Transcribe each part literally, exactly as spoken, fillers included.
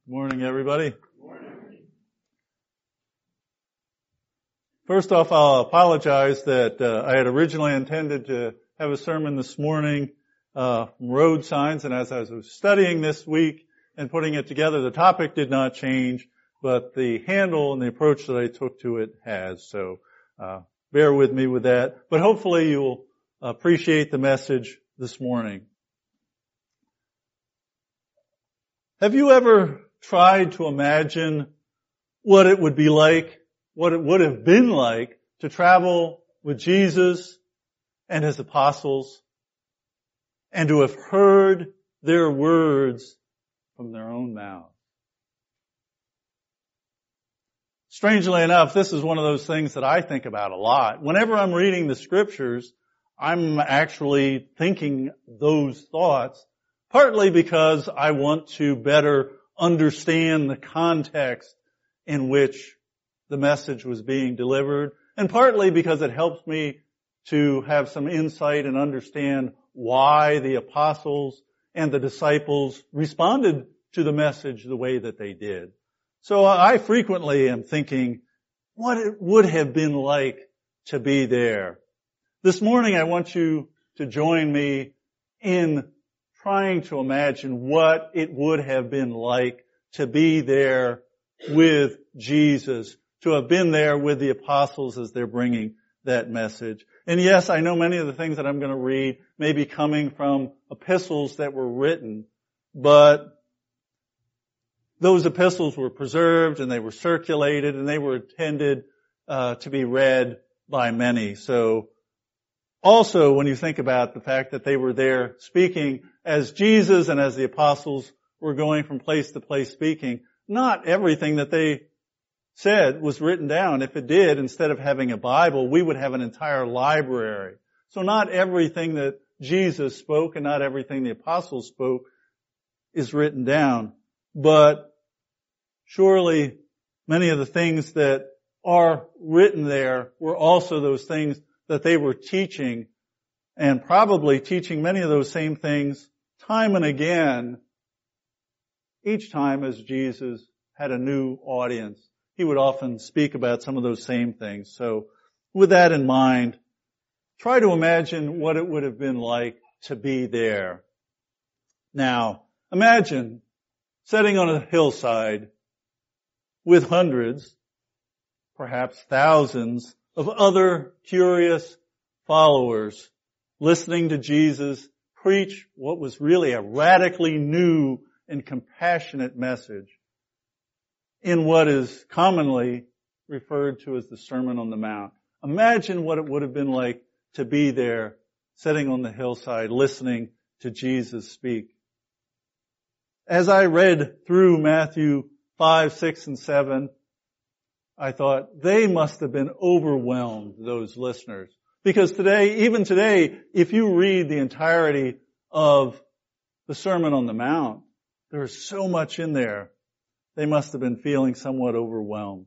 Morning, everybody. Morning. First off, I'll apologize that uh, I had originally intended to have a sermon this morning uh, from road signs, and as I was studying this week and putting it together, the topic did not change, but the handle and the approach that I took to it has. So uh, bear with me with that. But hopefully you'll appreciate the message this morning. Have you ever tried to imagine what it would be like, what it would have been like to travel with Jesus and His apostles and to have heard their words from their own mouth? Strangely enough, this is one of those things that I think about a lot. Whenever I'm reading the scriptures, I'm actually thinking those thoughts, partly because I want to better understand the context in which the message was being delivered, and partly because it helps me to have some insight and understand why the apostles and the disciples responded to the message the way that they did. So I frequently am thinking what it would have been like to be there. This morning I want you to join me in trying to imagine what it would have been like to be there with Jesus, to have been there with the apostles as they're bringing that message. And yes, I know many of the things that I'm going to read may be coming from epistles that were written, but those epistles were preserved and they were circulated and they were intended uh, to be read by many. So also, when you think about the fact that they were there speaking as Jesus and as the apostles were going from place to place speaking, not everything that they said was written down. If it did, instead of having a Bible, we would have an entire library. So not everything that Jesus spoke and not everything the apostles spoke is written down. But surely many of the things that are written there were also those things that they were teaching, and probably teaching many of those same things time and again, each time as Jesus had a new audience. He would often speak about some of those same things. So with that in mind, try to imagine what it would have been like to be there. Now, imagine sitting on a hillside with hundreds, perhaps thousands, of other curious followers listening to Jesus preach what was really a radically new and compassionate message in what is commonly referred to as the Sermon on the Mount. Imagine what it would have been like to be there, sitting on the hillside, listening to Jesus speak. As I read through Matthew five, six, and seven, I thought they must have been overwhelmed, those listeners. Because today, even today, if you read the entirety of the Sermon on the Mount, there is so much in there. They must have been feeling somewhat overwhelmed.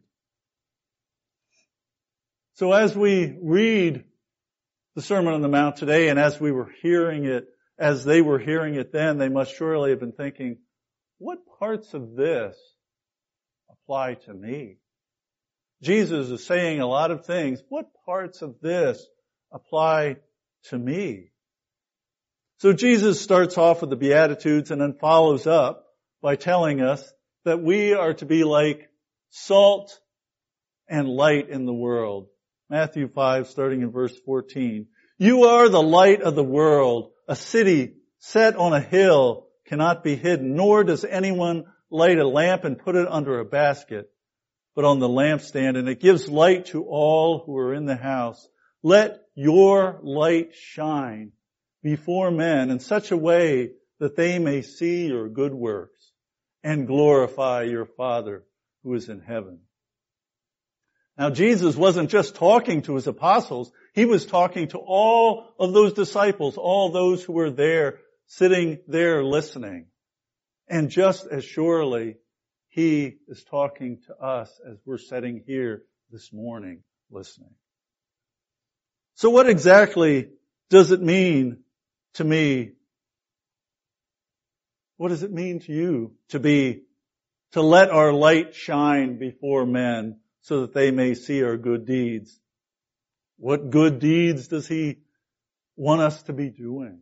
So as we read the Sermon on the Mount today, and as we were hearing it, as they were hearing it then, they must surely have been thinking, what parts of this apply to me? Jesus is saying a lot of things. What parts of this apply to me? So Jesus starts off with the Beatitudes and then follows up by telling us that we are to be like salt and light in the world. Matthew five, starting in verse fourteen. You are the light of the world. A city set on a hill cannot be hidden, nor does anyone light a lamp and put it under a basket, but on the lampstand, and it gives light to all who are in the house. Let your light shine before men in such a way that they may see your good works and glorify your Father who is in heaven. Now, Jesus wasn't just talking to His apostles. He was talking to all of those disciples, all those who were there, sitting there listening. And just as surely, He is talking to us as we're sitting here this morning listening. So what exactly does it mean to me? What does it mean to you to be to let our light shine before men so that they may see our good deeds. What good deeds does He want us to be doing?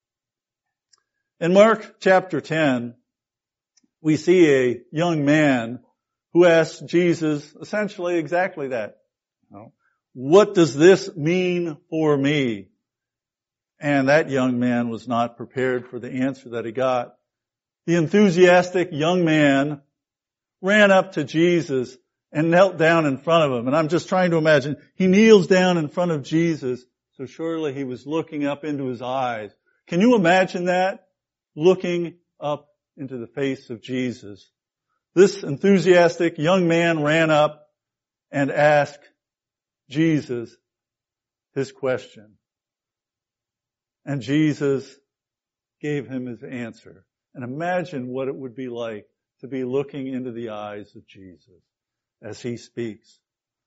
In Mark chapter ten, we see a young man who asks Jesus essentially exactly that. What does this mean for me? And that young man was not prepared for the answer that he got. The enthusiastic young man ran up to Jesus and knelt down in front of him. And I'm just trying to imagine, he kneels down in front of Jesus, so surely he was looking up into his eyes. Can you imagine that? Looking up into the face of Jesus. This enthusiastic young man ran up and asked Jesus his question. And Jesus gave him his answer. And imagine what it would be like to be looking into the eyes of Jesus as He speaks.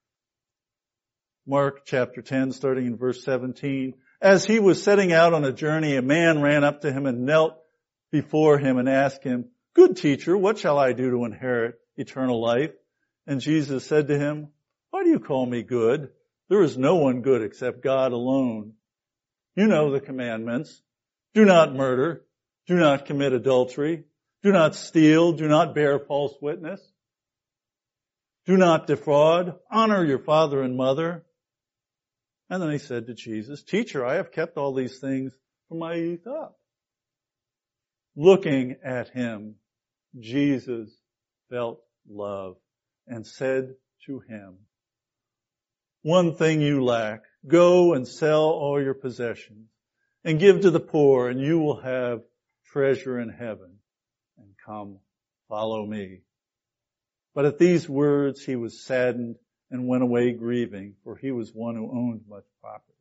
Mark chapter ten, starting in verse seventeen. As He was setting out on a journey, a man ran up to Him and knelt before Him and asked Him, "Good teacher, what shall I do to inherit eternal life?" And Jesus said to him, "Why do you call me good? There is no one good except God alone. You know the commandments. Do not murder. Do not commit adultery. Do not steal. Do not bear false witness. Do not defraud. Honor your father and mother." And then he said to Jesus, "Teacher, I have kept all these things from my youth up." Looking at him, Jesus felt love and said to him, "One thing you lack. Go and sell all your possessions and give to the poor, and you will have treasure in heaven. And come, follow me." But at these words he was saddened and went away grieving, for he was one who owned much property.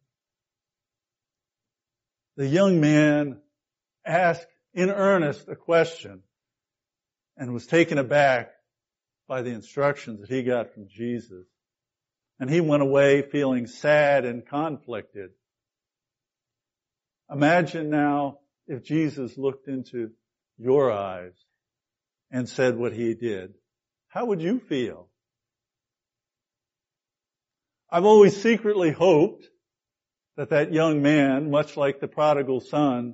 The young man asked in earnest a question and was taken aback by the instructions that he got from Jesus. And he went away feeling sad and conflicted. Imagine now if Jesus looked into your eyes and said what He did. How would you feel? I've always secretly hoped that that young man, much like the prodigal son,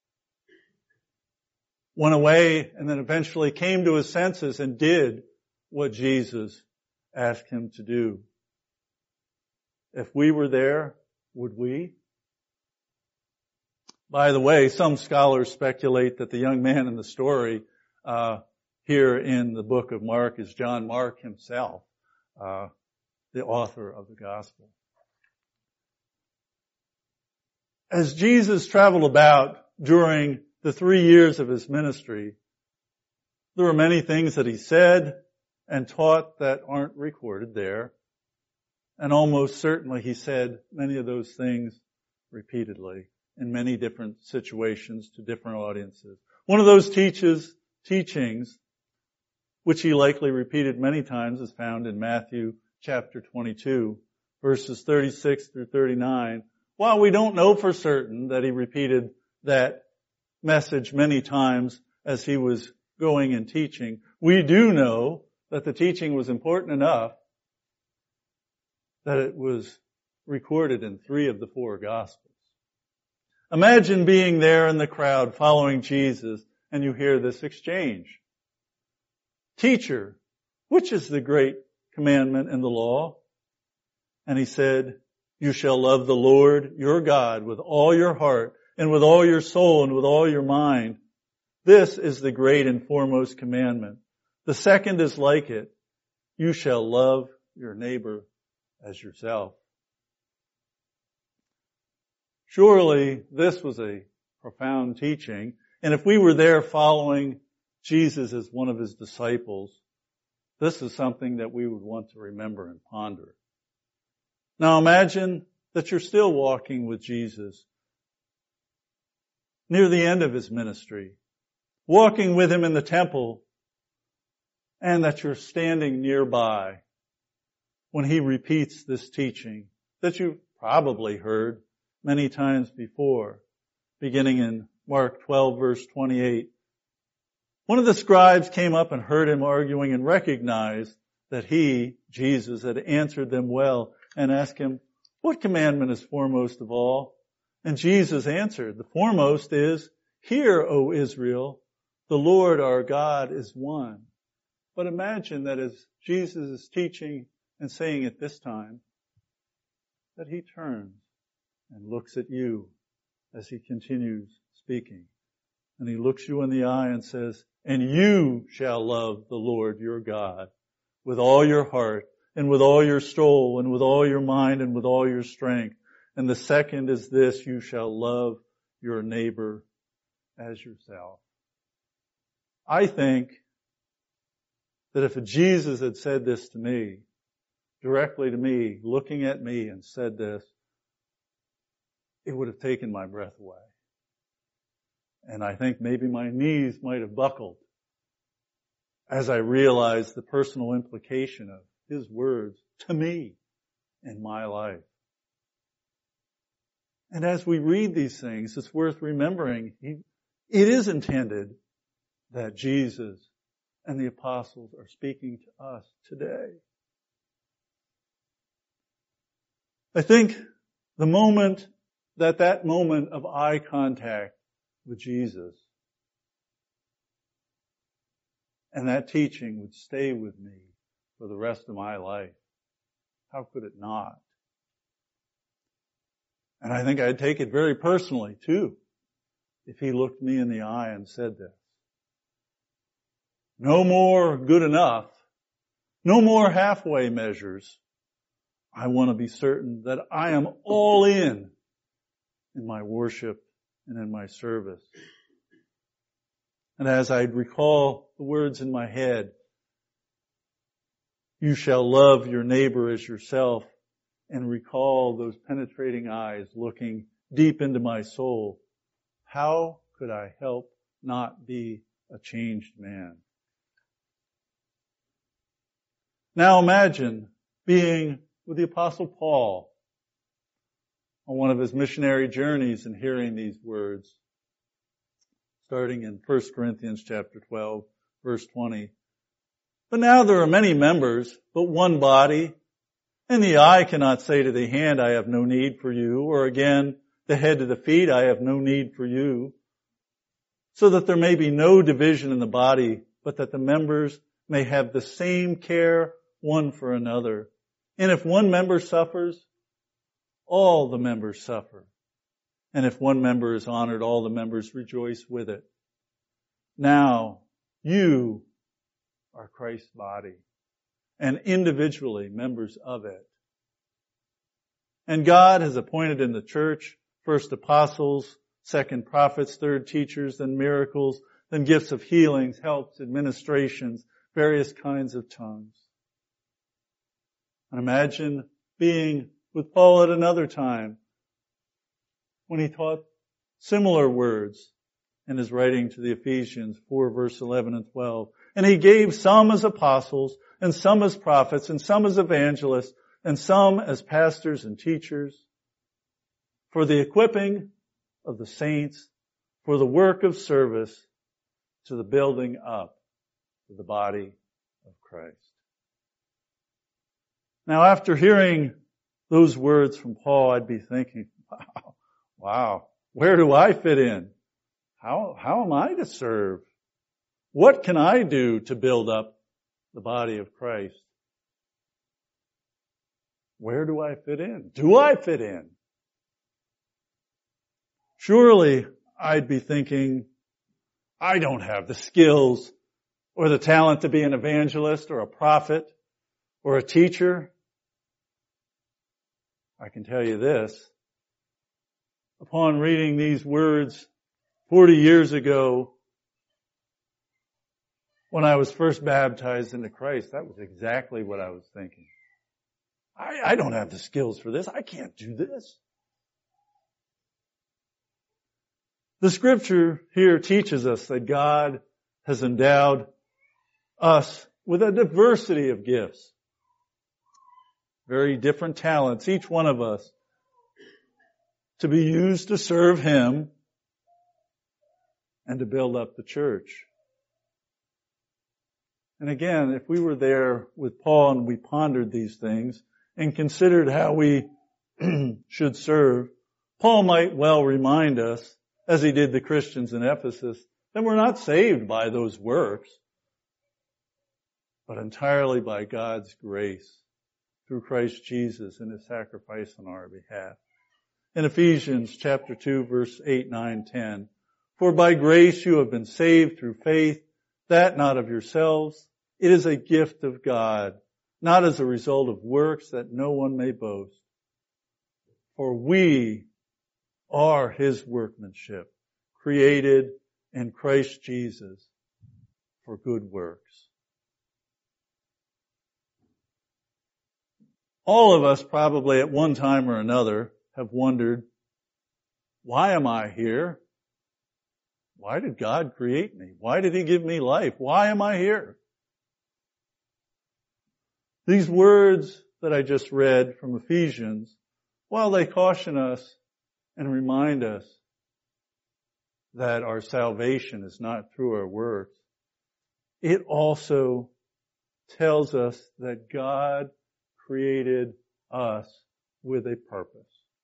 went away and then eventually came to his senses and did what Jesus asked him to do. If we were there, would we? By the way, some scholars speculate that the young man in the story uh, here in the book of Mark is John Mark himself, uh, the author of the gospel. As Jesus traveled about during the three years of His ministry, there were many things that He said and taught that aren't recorded there. And almost certainly He said many of those things repeatedly in many different situations to different audiences. One of those teaches, teachings, which He likely repeated many times, is found in Matthew chapter twenty-two, verses thirty-six through thirty-nine. While we don't know for certain that He repeated that message many times as He was going and teaching, we do know that the teaching was important enough that it was recorded in three of the four Gospels. Imagine being there in the crowd following Jesus and you hear this exchange. "Teacher, which is the great commandment in the law?" And He said, "You shall love the Lord your God with all your heart and with all your soul and with all your mind. This is the great and foremost commandment. The second is like it. You shall love your neighbor as yourself." Surely this was a profound teaching, and if we were there following Jesus as one of His disciples, this is something that we would want to remember and ponder. Now imagine that you're still walking with Jesus near the end of His ministry, walking with Him in the temple, and that you're standing nearby when He repeats this teaching that you've probably heard many times before, beginning in Mark twelve verse twenty-eight. One of the scribes came up and heard him arguing and recognized that he, Jesus, had answered them well and asked him, "What commandment is foremost of all?" And Jesus answered, "The foremost is, 'Hear, O Israel, the Lord our God is one.'" But imagine that as Jesus is teaching and saying at this time, that he turns and looks at you as he continues speaking. And he looks you in the eye and says, "And you shall love the Lord your God with all your heart and with all your soul and with all your mind and with all your strength. And the second is this, you shall love your neighbor as yourself." I think that if Jesus had said this to me, directly to me, looking at me and said this, it would have taken my breath away. And I think maybe my knees might have buckled as I realized the personal implication of his words to me in my life. And as we read these things, it's worth remembering he, it is intended that Jesus and the apostles are speaking to us today. I think the moment that that moment of eye contact with Jesus and that teaching would stay with me for the rest of my life. How could it not? And I think I'd take it very personally too, if he looked me in the eye and said this. No more good enough. No more halfway measures. I want to be certain that I am all in in my worship and in my service. And as I'd recall the words in my head, you shall love your neighbor as yourself, and recall those penetrating eyes looking deep into my soul, how could I help not be a changed man? Now imagine being with the Apostle Paul on one of his missionary journeys and hearing these words, starting in First Corinthians chapter twelve, verse twenty. But now there are many members, but one body, and the eye cannot say to the hand, I have no need for you, or again, the head to the feet, I have no need for you, so that there may be no division in the body, but that the members may have the same care one for another. And if one member suffers, all the members suffer. And if one member is honored, all the members rejoice with it. Now, you are Christ's body, and individually members of it. And God has appointed in the church first apostles, second prophets, third teachers, then miracles, then gifts of healings, helps, administrations, various kinds of tongues. And imagine being with Paul at another time when he taught similar words in his writing to the Ephesians four, verse eleven and twelve. And he gave some as apostles, and some as prophets, and some as evangelists, and some as pastors and teachers, for the equipping of the saints, for the work of service, to the building up of the body of Christ. Now, after hearing those words from Paul, I'd be thinking, wow, wow, where do I fit in? How, how am I to serve? What can I do to build up the body of Christ? Where do I fit in? Do I fit in? Surely I'd be thinking, I don't have the skills or the talent to be an evangelist or a prophet or a teacher. I can tell you this. Upon reading these words forty years ago, when I was first baptized into Christ, that was exactly what I was thinking. I, I don't have the skills for this. I can't do this. The scripture here teaches us that God has endowed us with a diversity of gifts. Very different talents, each one of us, to be used to serve Him and to build up the church. And again, if we were there with Paul and we pondered these things and considered how we should serve, Paul might well remind us, as he did the Christians in Ephesus, that we're not saved by those works, but entirely by God's grace through Christ Jesus and His sacrifice on our behalf. In Ephesians chapter two, verse eight, nine, ten, for by grace you have been saved through faith, that not of yourselves. It is a gift of God, not as a result of works, that no one may boast. For we are His workmanship, created in Christ Jesus for good works. All of us probably at one time or another have wondered, why am I here? Why did God create me? Why did He give me life? Why am I here? These words that I just read from Ephesians, while they caution us and remind us that our salvation is not through our works, it also tells us that God created us with a purpose.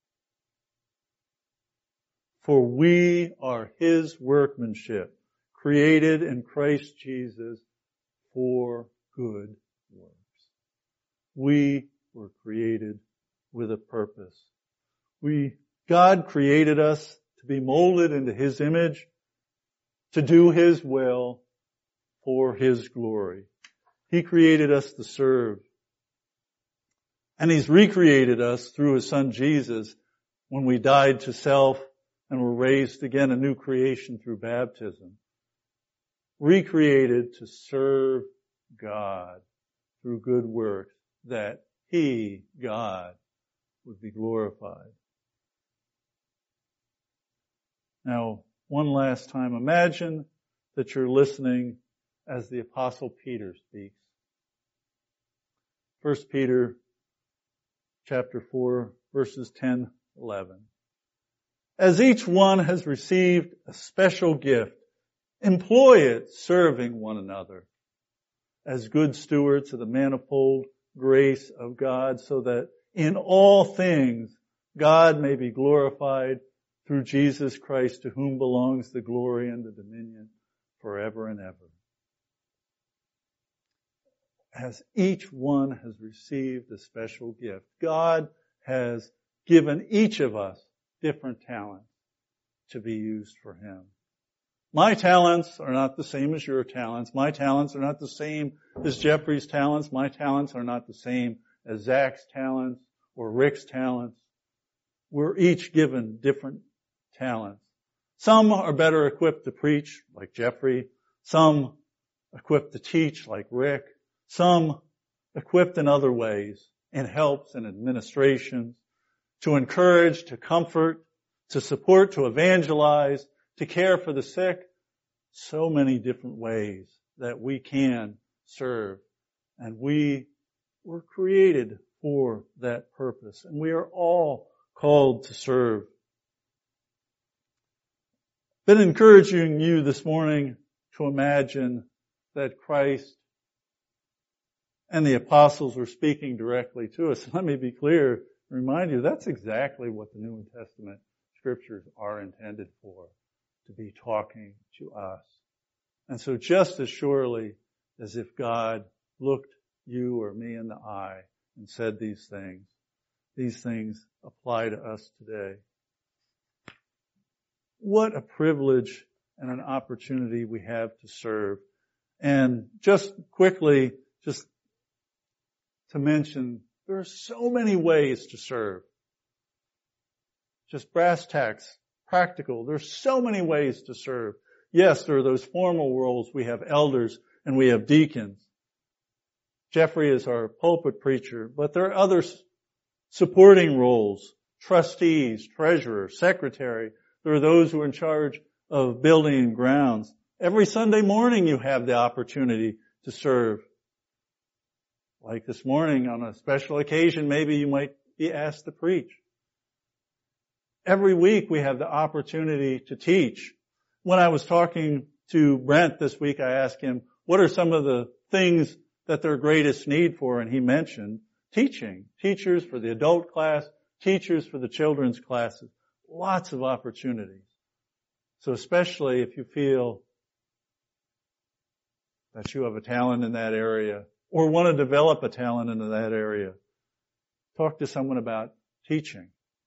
For we are His workmanship, created in Christ Jesus for good works. We were created with a purpose. We, God created us to be molded into His image, to do His will for His glory. He created us to serve. And He's recreated us through His Son Jesus when we died to self and were raised again a new creation through baptism. Recreated to serve God through good works, that He, God, would be glorified. Now, one last time, imagine that you're listening as the Apostle Peter speaks. First Peter chapter four, verses ten, eleven. As each one has received a special gift, employ it serving one another as good stewards of the manifold grace of God, so that in all things God may be glorified through Jesus Christ, to whom belongs the glory and the dominion forever and ever. As each one has received a special gift, God has given each of us different talents to be used for Him. My talents are not the same as your talents. My talents are not the same as Jeffrey's talents. My talents are not the same as Zach's talents or Rick's talents. We're each given different talents. Some are better equipped to preach, like Jeffrey. Some equipped to teach, like Rick. Some equipped in other ways, in helps and administrations, to encourage, to comfort, to support, to evangelize, to care for the sick. So many different ways that we can serve. And we were created for that purpose. And we are all called to serve. Been encouraging you this morning to imagine that Christ and the apostles were speaking directly to us. Let me be clear, remind you, that's exactly what the New Testament scriptures are intended for, to be talking to us. And so just as surely as if God looked you or me in the eye and said these things, these things apply to us today. What a privilege and an opportunity we have to serve. And just quickly, just to mention, there are so many ways to serve. Just brass tacks, practical. There's so many ways to serve. Yes, there are those formal roles. We have elders and we have deacons. Jeffrey is our pulpit preacher, but there are other supporting roles, trustees, treasurer, secretary. There are those who are in charge of building and grounds. Every Sunday morning you have the opportunity to serve. Like this morning on a special occasion, maybe you might be asked to preach. Every week we have the opportunity to teach. When I was talking to Brent this week, I asked him, what are some of the things that their greatest need for, and he mentioned teaching. Teachers for the adult class, teachers for the children's classes. Lots of opportunities. So especially if you feel that you have a talent in that area or want to develop a talent in that area, talk to someone about teaching.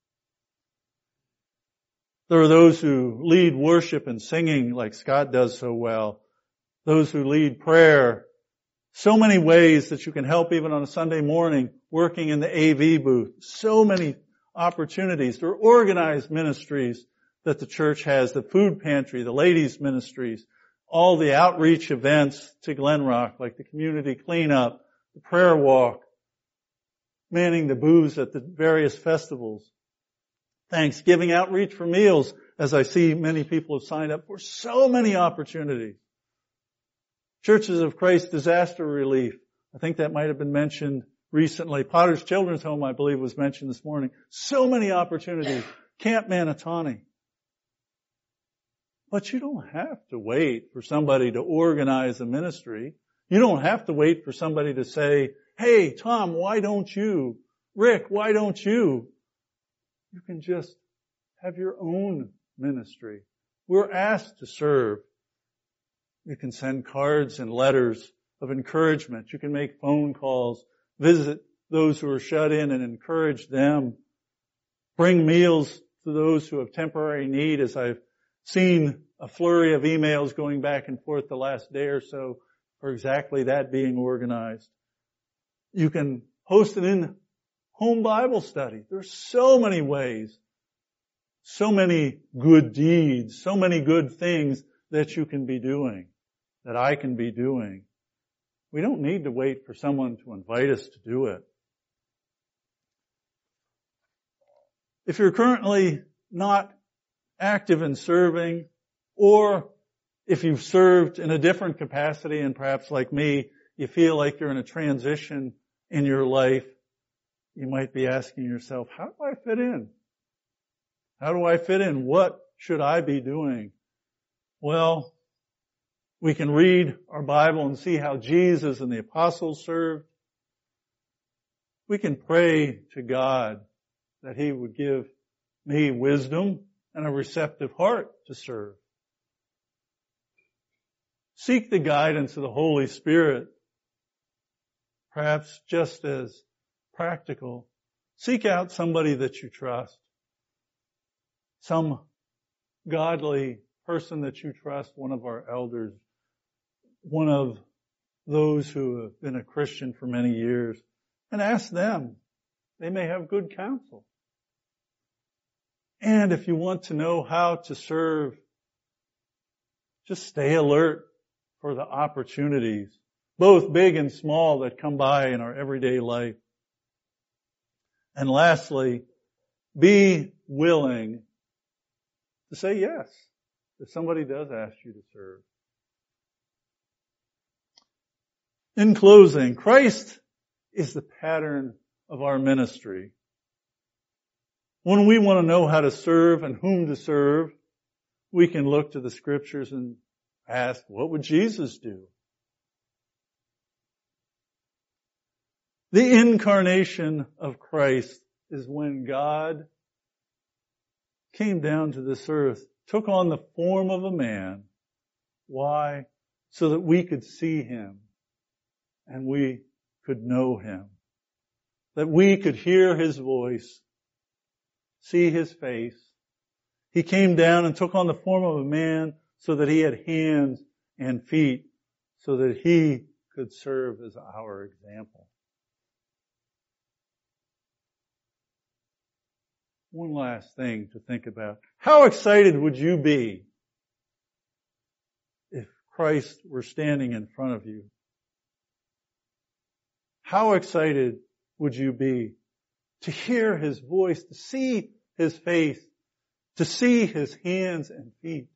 There are those who lead worship and singing like Scott does so well. Those who lead prayer. So many ways that you can help even on a Sunday morning working in the A V booth. So many opportunities. There are organized ministries that the church has, the food pantry, the ladies ministries, all the outreach events to Glen Rock like the community cleanup, the prayer walk, manning the booths at the various festivals. Thanksgiving outreach for meals, as I see many people have signed up for. So many opportunities. Churches of Christ disaster relief. I think that might have been mentioned recently. Potter's Children's Home, I believe, was mentioned this morning. So many opportunities. Camp Manatani. But you don't have to wait for somebody to organize a ministry. You don't have to wait for somebody to say, hey, Tom, why don't you? Rick, why don't you? You can just have your own ministry. We're asked to serve. You can send cards and letters of encouragement. You can make phone calls, visit those who are shut in and encourage them. Bring meals to those who have temporary need, as I've seen a flurry of emails going back and forth the last day or so for exactly that being organized. You can host an in-home Bible study. There's so many ways, so many good deeds, so many good things that you can be doing, that I can be doing. We don't need to wait for someone to invite us to do it. If you're currently not active in serving, or if you've served in a different capacity and perhaps like me, you feel like you're in a transition in your life, you might be asking yourself, how do I fit in? How do I fit in? What should I be doing? Well, we can read our Bible and see how Jesus and the apostles served. We can pray to God that He would give me wisdom and a receptive heart to serve. Seek the guidance of the Holy Spirit. Perhaps just as practical, seek out somebody that you trust. Some godly person that you trust, one of our elders, one of those who have been a Christian for many years, and ask them. They may have good counsel. And if you want to know how to serve, just stay alert for the opportunities, both big and small, that come by in our everyday life. And lastly, be willing to say yes if somebody does ask you to serve. In closing, Christ is the pattern of our ministry. When we want to know how to serve and whom to serve, we can look to the Scriptures and ask, what would Jesus do? The incarnation of Christ is when God came down to this earth, took on the form of a man. Why? So that we could see Him and we could know Him. That we could hear His voice, see His face. He came down and took on the form of a man so that He had hands and feet, so that He could serve as our example. One last thing to think about. How excited would you be if Christ were standing in front of you? How excited would you be to hear His voice, to see His face, to see His hands and feet?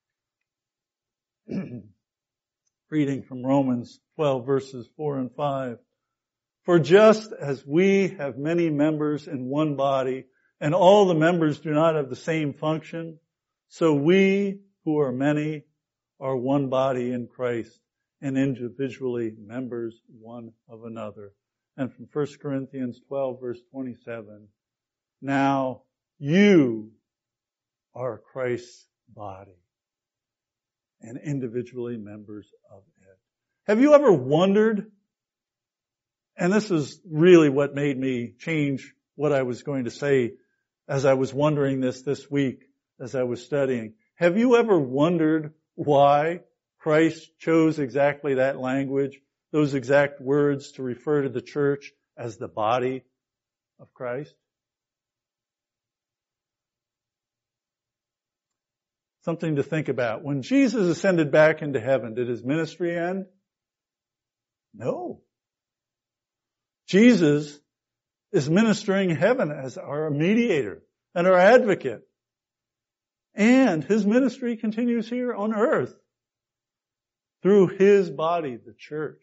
Reading from Romans twelve, verses four and five. For just as we have many members in one body, and all the members do not have the same function, so we who are many are one body in Christ, and individually members one of another. And from First Corinthians twelve, verse twenty-seven, now you are Christ's body and individually members of it. Have you ever wondered, and this is really what made me change what I was going to say as I was wondering this this week, as I was studying. Have you ever wondered why Christ chose exactly that language, those exact words to refer to the church as the body of Christ? Something to think about. When Jesus ascended back into heaven, did his ministry end? No. Jesus is ministering in heaven as our mediator and our advocate. And his ministry continues here on earth through his body, the church,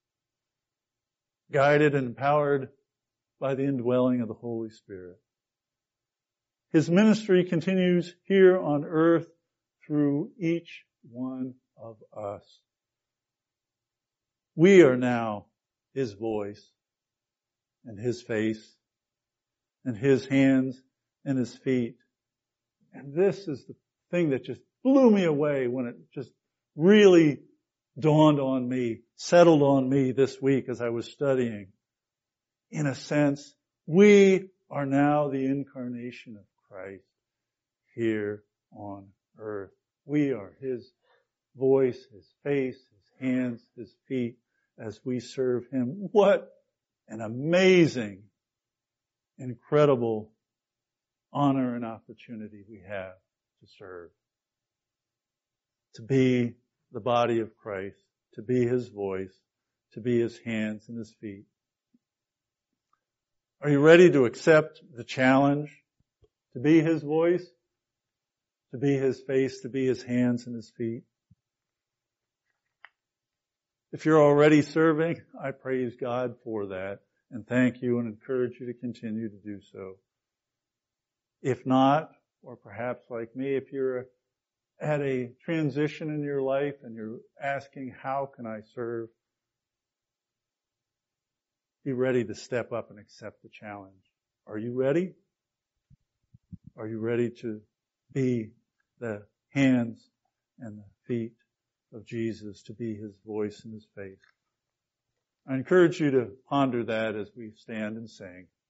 guided and empowered by the indwelling of the Holy Spirit. His ministry continues here on earth through each one of us. We are now his voice and his face and his hands and his feet. And this is the thing that just blew me away when it just really dawned on me, settled on me this week as I was studying. In a sense, we are now the incarnation of Christ here on earth. We are his voice, his face, his hands, his feet as we serve him. What an amazing, incredible honor and opportunity we have to serve. To be the body of Christ, to be his voice, to be his hands and his feet. Are you ready to accept the challenge to be his voice, to be his face, to be his hands and his feet? If you're already serving, I praise God for that and thank you and encourage you to continue to do so. If not, or perhaps like me, if you're at a transition in your life and you're asking, how can I serve? Be ready to step up and accept the challenge. Are you ready? Are you ready to be the hands and the feet of Jesus, to be his voice and his face? I encourage you to ponder that as we stand and sing.